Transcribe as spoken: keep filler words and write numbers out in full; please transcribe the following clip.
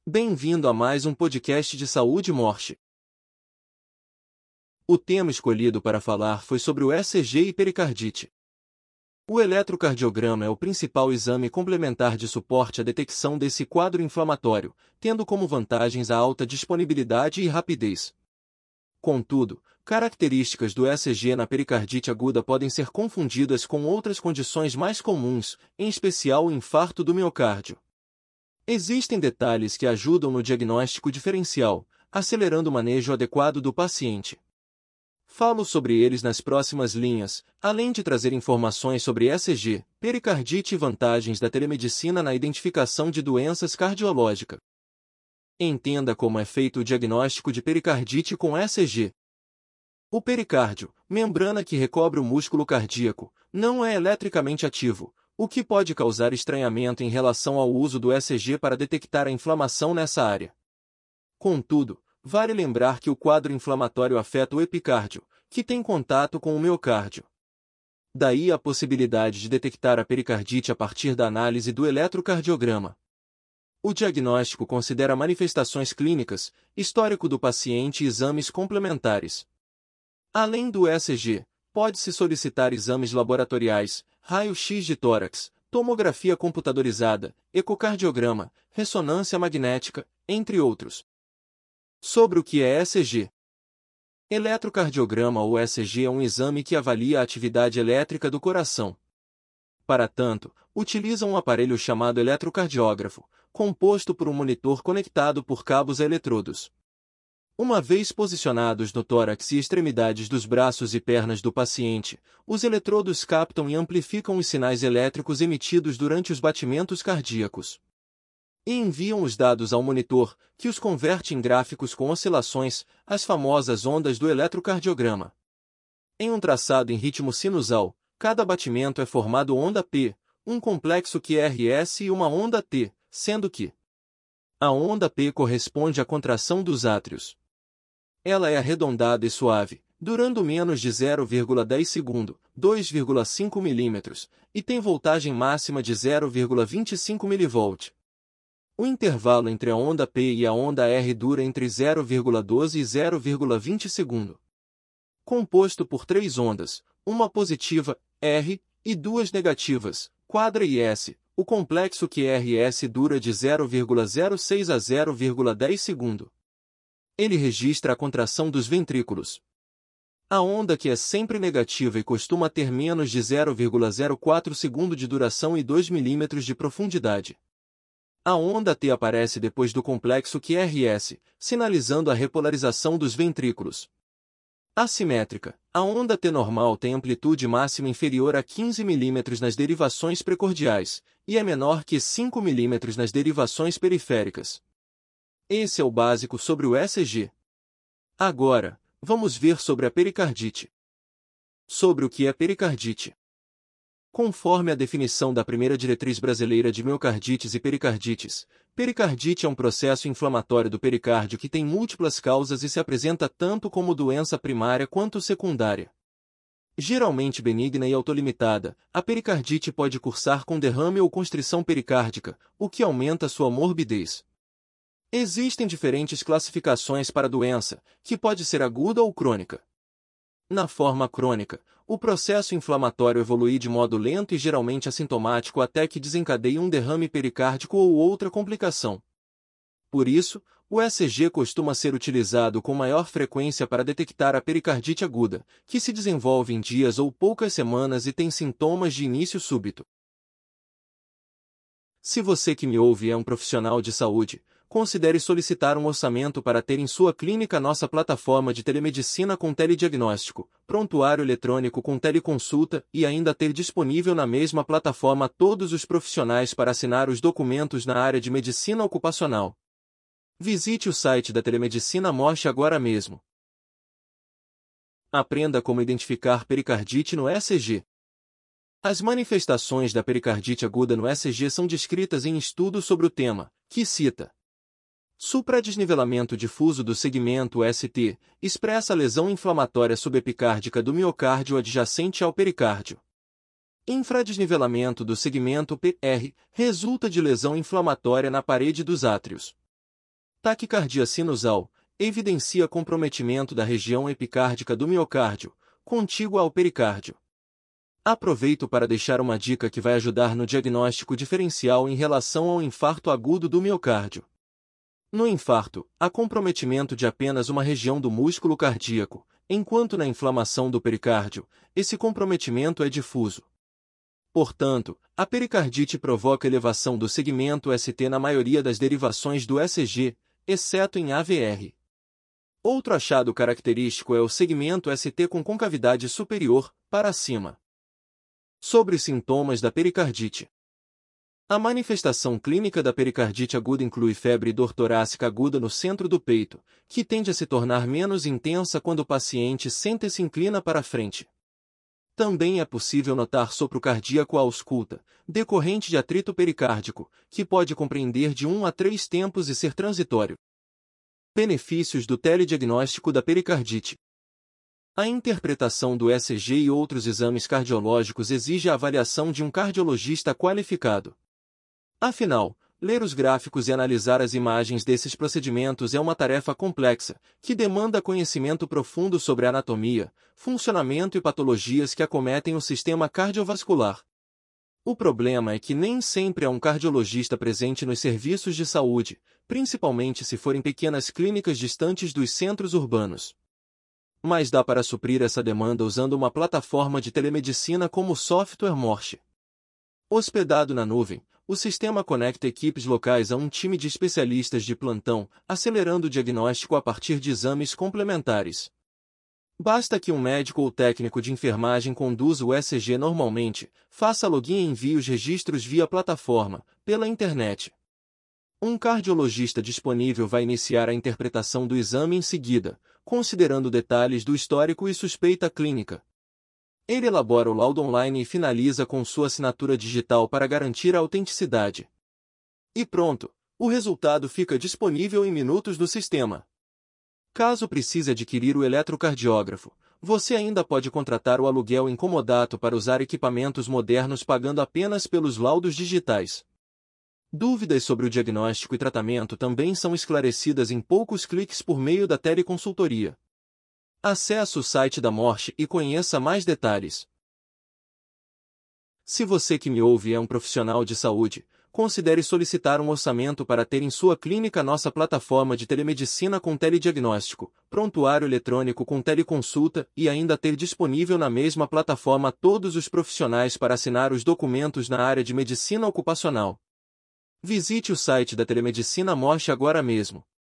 Bem-vindo a mais um podcast de saúde e morte. O tema escolhido para falar foi sobre o E C G e pericardite. O eletrocardiograma é o principal exame complementar de suporte à detecção desse quadro inflamatório, tendo como vantagens a alta disponibilidade e rapidez. Contudo, características do E C G na pericardite aguda podem ser confundidas com outras condições mais comuns, em especial o infarto do miocárdio. Existem detalhes que ajudam no diagnóstico diferencial, acelerando o manejo adequado do paciente. Falo sobre eles nas próximas linhas, além de trazer informações sobre E C G, pericardite e vantagens da telemedicina na identificação de doenças cardiológicas. Entenda como é feito o diagnóstico de pericardite com E C G. O pericárdio, membrana que recobre o músculo cardíaco, não é eletricamente ativo, o que pode causar estranhamento em relação ao uso do E C G para detectar a inflamação nessa área. Contudo, vale lembrar que o quadro inflamatório afeta o epicárdio, que tem contato com o miocárdio. Daí a possibilidade de detectar a pericardite a partir da análise do eletrocardiograma. O diagnóstico considera manifestações clínicas, histórico do paciente e exames complementares. Além do E C G, pode-se solicitar exames laboratoriais, raio-x de tórax, tomografia computadorizada, ecocardiograma, ressonância magnética, entre outros. Sobre o que é E C G. Eletrocardiograma ou E C G é um exame que avalia a atividade elétrica do coração. Para tanto, utiliza um aparelho chamado eletrocardiógrafo, composto por um monitor conectado por cabos a eletrodos. Uma vez posicionados no tórax e extremidades dos braços e pernas do paciente, os eletrodos captam e amplificam os sinais elétricos emitidos durante os batimentos cardíacos. E enviam os dados ao monitor, que os converte em gráficos com oscilações, as famosas ondas do eletrocardiograma. Em um traçado em ritmo sinusal, cada batimento é formado onda P, um complexo Q R S e uma onda T, sendo que a onda P corresponde à contração dos átrios. Ela é arredondada e suave, durando menos de zero vírgula dez segundo, dois vírgula cinco milímetros, e tem voltagem máxima de zero vírgula vinte e cinco milivolts. O intervalo entre a onda P e a onda R dura entre zero vírgula doze e zero vírgula vinte segundo. Composto por três ondas, uma positiva, R, e duas negativas, quadra e S, o complexo Q R S dura de zero vírgula zero seis a zero vírgula dez segundo. Ele registra a contração dos ventrículos. A onda que é sempre negativa e costuma ter menos de zero vírgula zero quatro segundo de duração e dois milímetros de profundidade. A onda T aparece depois do complexo Q R S, sinalizando a repolarização dos ventrículos. Assimétrica, a onda T normal tem amplitude máxima inferior a quinze milímetros nas derivações precordiais, e é menor que cinco milímetros nas derivações periféricas. Esse é o básico sobre o E C G. Agora, vamos ver sobre a pericardite. Sobre o que é pericardite. Conforme a definição da primeira diretriz brasileira de miocardites e pericardites, pericardite é um processo inflamatório do pericárdio que tem múltiplas causas e se apresenta tanto como doença primária quanto secundária. Geralmente benigna e autolimitada, a pericardite pode cursar com derrame ou constrição pericárdica, o que aumenta sua morbidez. Existem diferentes classificações para a doença, que pode ser aguda ou crônica. Na forma crônica, o processo inflamatório evolui de modo lento e geralmente assintomático até que desencadeie um derrame pericárdico ou outra complicação. Por isso, o E C G costuma ser utilizado com maior frequência para detectar a pericardite aguda, que se desenvolve em dias ou poucas semanas e tem sintomas de início súbito. Se você que me ouve é um profissional de saúde, considere solicitar um orçamento para ter em sua clínica nossa plataforma de telemedicina com telediagnóstico, prontuário eletrônico com teleconsulta e ainda ter disponível na mesma plataforma todos os profissionais para assinar os documentos na área de medicina ocupacional. Visite o site da Telemedicina Morte agora mesmo. Aprenda como identificar pericardite no E C G. As manifestações da pericardite aguda no E C G são descritas em estudo sobre o tema, que cita: supradesnivelamento difuso do segmento S T, expressa a lesão inflamatória subepicárdica do miocárdio adjacente ao pericárdio. Infradesnivelamento do segmento P R, resulta de lesão inflamatória na parede dos átrios. Taquicardia sinusal evidencia comprometimento da região epicárdica do miocárdio, contígua ao pericárdio. Aproveito para deixar uma dica que vai ajudar no diagnóstico diferencial em relação ao infarto agudo do miocárdio. No infarto, há comprometimento de apenas uma região do músculo cardíaco, enquanto na inflamação do pericárdio, esse comprometimento é difuso. Portanto, a pericardite provoca elevação do segmento S T na maioria das derivações do E C G, exceto em A V R. Outro achado característico é o segmento S T com concavidade superior, para cima. Sobre os sintomas da pericardite. A manifestação clínica da pericardite aguda inclui febre e dor torácica aguda no centro do peito, que tende a se tornar menos intensa quando o paciente senta e se inclina para a frente. Também é possível notar sopro cardíaco à ausculta, decorrente de atrito pericárdico, que pode compreender de um a três tempos e ser transitório. Benefícios do telediagnóstico da pericardite. A interpretação do E C G e outros exames cardiológicos exige a avaliação de um cardiologista qualificado. Afinal, ler os gráficos e analisar as imagens desses procedimentos é uma tarefa complexa, que demanda conhecimento profundo sobre a anatomia, funcionamento e patologias que acometem o sistema cardiovascular. O problema é que nem sempre há um cardiologista presente nos serviços de saúde, principalmente se forem pequenas clínicas distantes dos centros urbanos. Mas dá para suprir essa demanda usando uma plataforma de telemedicina como o software Morse. Hospedado na nuvem, o sistema conecta equipes locais a um time de especialistas de plantão, acelerando o diagnóstico a partir de exames complementares. Basta que um médico ou técnico de enfermagem conduza o E C G normalmente, faça login e envie os registros via plataforma, pela internet. Um cardiologista disponível vai iniciar a interpretação do exame em seguida, considerando detalhes do histórico e suspeita clínica. Ele elabora o laudo online e finaliza com sua assinatura digital para garantir a autenticidade. E pronto, o resultado fica disponível em minutos no sistema. Caso precise adquirir o eletrocardiógrafo, você ainda pode contratar o aluguel em comodato para usar equipamentos modernos pagando apenas pelos laudos digitais. Dúvidas sobre o diagnóstico e tratamento também são esclarecidas em poucos cliques por meio da teleconsultoria. Acesse o site da Morse e conheça mais detalhes. Se você que me ouve é um profissional de saúde, considere solicitar um orçamento para ter em sua clínica nossa plataforma de telemedicina com telediagnóstico, prontuário eletrônico com teleconsulta e ainda ter disponível na mesma plataforma todos os profissionais para assinar os documentos na área de medicina ocupacional. Visite o site da Telemedicina Morse agora mesmo.